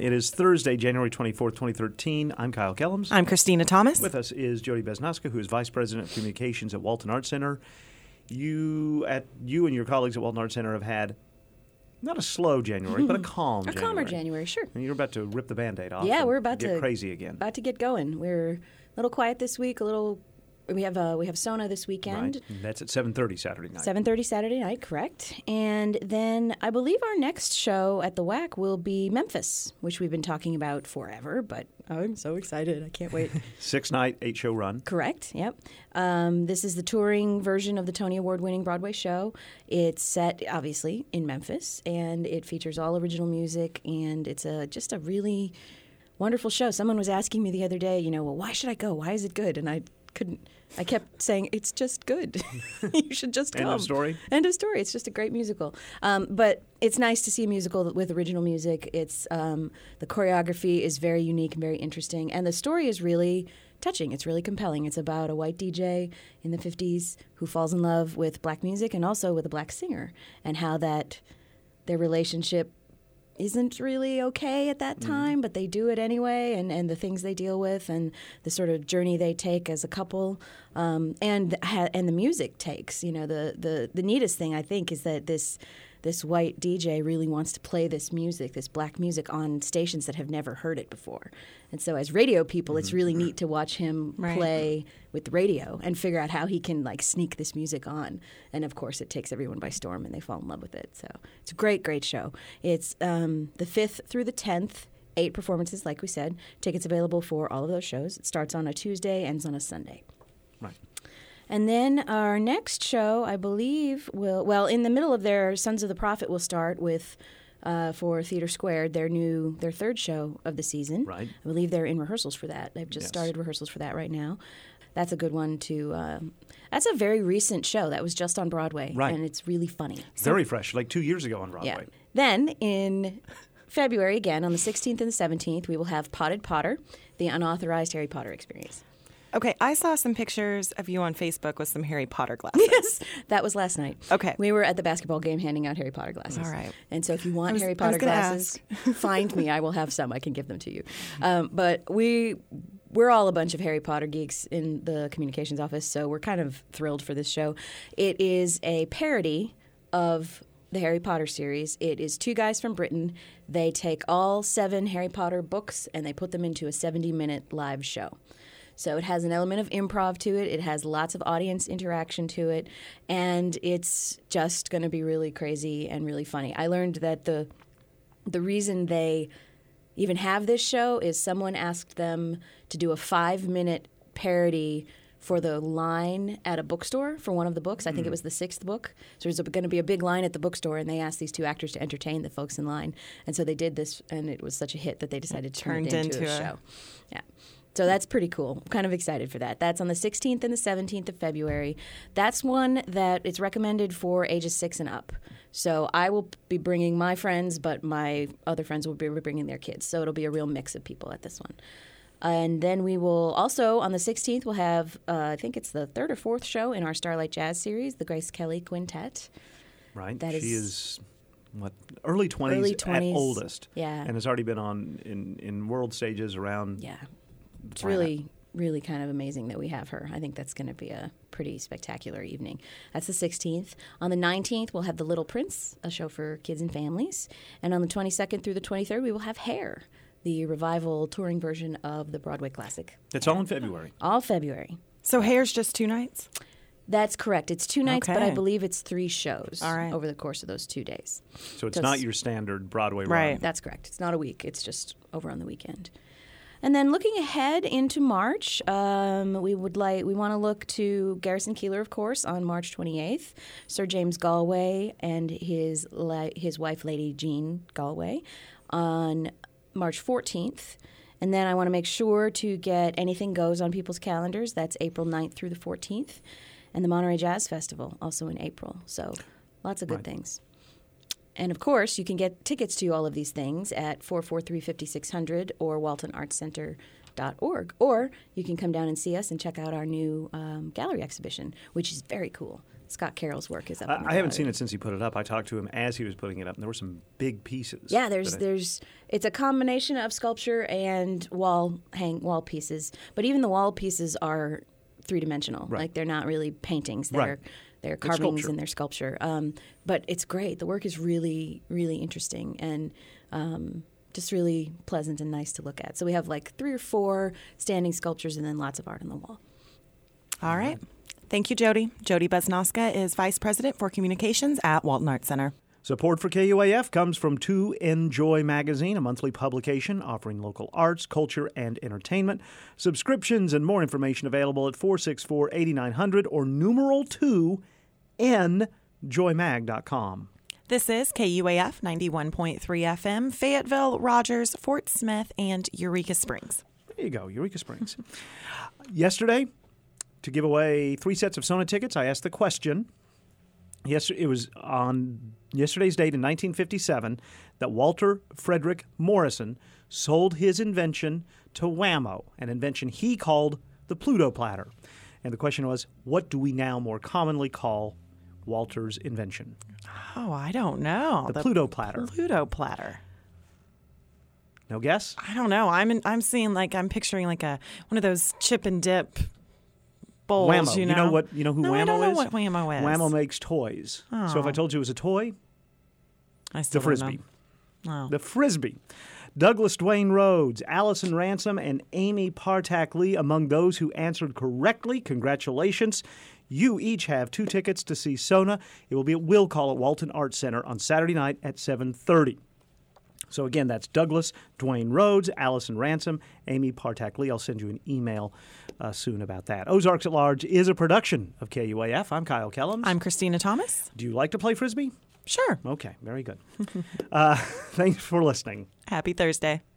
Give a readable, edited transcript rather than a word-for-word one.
It is Thursday, January 24th, 2013. I'm Kyle Kellums. I'm Christina Thomas. With us is Jody Besnoska, who is Vice President of Communications at Walton Arts Center. You and your colleagues at Walton Arts Center have had not a slow January, but a calm January. A calmer January, sure. And you're about to rip the Band-Aid off. Yeah, we're about to get to crazy again. About to get going. We're a little quiet this week. We have Sona this weekend. Right. That's at 7:30 Saturday night. 7:30 Saturday night, correct. And then I believe our next show at the WAC will be Memphis, which we've been talking about forever, but I'm so excited. I can't wait. 6-night, 8-show run. Correct, yep. This is the touring version of the Tony Award-winning Broadway show. It's set, obviously, in Memphis, and it features all original music, and it's just a really wonderful show. Someone was asking me the other day, well, why should I go? Why is it good? And I kept saying, it's just good. You should just come. End of story? End of story. It's just a great musical. But it's nice to see a musical with original music. It's the choreography is very unique and very interesting. And the story is really touching. It's really compelling. It's about a white DJ in the 50s who falls in love with black music and also with a black singer, and how their relationship isn't really okay at that time, but they do it anyway, and the things they deal with, and the sort of journey they take as a couple, and the music takes. The neatest thing I think is that this white DJ really wants to play this music, this black music, on stations that have never heard it before. And so as radio people, it's really neat to watch him play with the radio and figure out how he can sneak this music on. And of course, it takes everyone by storm and they fall in love with it. So it's a great, great show. It's the 5th through the 10th, 8 performances, like we said. Tickets available for all of those shows. It starts on a Tuesday, ends on a Sunday. Right. And then our next show, I believe, in the middle of their Sons of the Prophet will start with, for Theater Squared, their third show of the season. Right. I believe they're in rehearsals for that. They've just started rehearsals for that right now. That's a good one that's a very recent show. That was just on Broadway. Right. And it's really funny. Very fresh, 2 years ago on Broadway. Yeah. Then in February, again, on the 16th and the 17th, we will have Potted Potter, the unauthorized Harry Potter experience. Okay, I saw some pictures of you on Facebook with some Harry Potter glasses. Yes, that was last night. Okay. We were at the basketball game handing out Harry Potter glasses. All right. And so if you want Harry Potter glasses, find me. I will have some. I can give them to you. But we're all a bunch of Harry Potter geeks in the communications office, so we're kind of thrilled for this show. It is a parody of the Harry Potter series. It is 2 guys from Britain. They take all 7 Harry Potter books and they put them into a 70-minute live show. So it has an element of improv to it. It has lots of audience interaction to it. And it's just going to be really crazy and really funny. I learned that the reason they even have this show is someone asked them to do a 5-minute parody for the line at a bookstore for one of the books. I think it was the 6th book. So there's going to be a big line at the bookstore, and they asked these 2 actors to entertain the folks in line. And so they did this, and it was such a hit that they decided to turn it into a show. Yeah. So that's pretty cool. I'm kind of excited for that. That's on the 16th and the 17th of February. That's one that it's recommended for ages 6 and up. So I will be bringing my friends, but my other friends will be bringing their kids. So it'll be a real mix of people at this one. And then we will also, on the 16th, we'll have, I think it's the 3rd or 4th show in our Starlight Jazz series, the Grace Kelly Quintet. Right. That she is early 20s at oldest. Yeah. And has already been on in world stages around. Yeah. It's really, really kind of amazing that we have her. I think that's going to be a pretty spectacular evening. That's the 16th. On the 19th, we'll have The Little Prince, a show for kids and families. And on the 22nd through the 23rd, we will have Hair, the revival touring version of the Broadway classic. It's all in February. All February. So Hair's just 2 nights? That's correct. It's 2 nights, but I believe it's 3 shows right. over the course of those 2 days. So it's not your standard Broadway run. Right. That's correct. It's not a week. It's just over on the weekend. And then looking ahead into March, we want to look to Garrison Keillor, of course, on March 28th. Sir James Galway and his wife, Lady Jean Galway, on March 14th. And then I want to make sure to get Anything Goes on people's calendars. That's April 9th through the 14th. And the Monterey Jazz Festival, also in April. So lots of good things. And, of course, you can get tickets to all of these things at 443-5600 or waltonartscenter.org. Or you can come down and see us and check out our new gallery exhibition, which is very cool. Scott Carroll's work is up. in the I haven't gallery. seen it since he put it up. I talked to him as he was putting it up, and there were some big pieces. Yeah, it's a combination of sculpture and wall pieces. But even the wall pieces are three-dimensional. Right. Like they're not really paintings. Right. They're carvings sculpture. and they're sculpture. But it's great. The work is really, really interesting and just really pleasant and nice to look at. So we have like 3 or 4 standing sculptures and then lots of art on the wall. All right. Thank you, Jody. Jody Beznoska is Vice President for Communications at Walton Arts Center. Support for KUAF comes from 2 Enjoy Magazine, a monthly publication offering local arts, culture, and entertainment. Subscriptions and more information available at 464-8900 or numeral 2 njoymag.com. This is KUAF 91.3 FM, Fayetteville, Rogers, Fort Smith, and Eureka Springs. There you go, Eureka Springs. Yesterday, to give away 3 sets of Sona tickets, I asked the question. Yes, it was on yesterday's date in 1957 that Walter Frederick Morrison sold his invention to Wham-O, an invention he called the Pluto platter. And the question was, what do we now more commonly call Walter's invention? Oh, I don't know. The Pluto platter. Pluto platter. No guess? I don't know. I'm picturing like one of those chip and dip bowls. Wham-O. You You know who no, Wham-O I don't know is? what Wham-O is. Wham-O makes toys. So if I told you it was a toy, I still the don't Frisbee. know. Oh. The Frisbee. Douglas Dwayne Rhodes, Allison Ransom, and Amy Partak Lee among those who answered correctly. Congratulations. You each have 2 tickets to see Sona. It will be at Will Call at Walton Arts Center on Saturday night at 7:30. So again, that's Douglas Dwayne Rhodes, Allison Ransom, Amy Partak Lee. I'll send you an email soon about that. Ozarks at Large is a production of KUAF. I'm Kyle Kellums. I'm Christina Thomas. Do you like to play Frisbee? Sure. Okay, very good. Thanks for listening. Happy Thursday.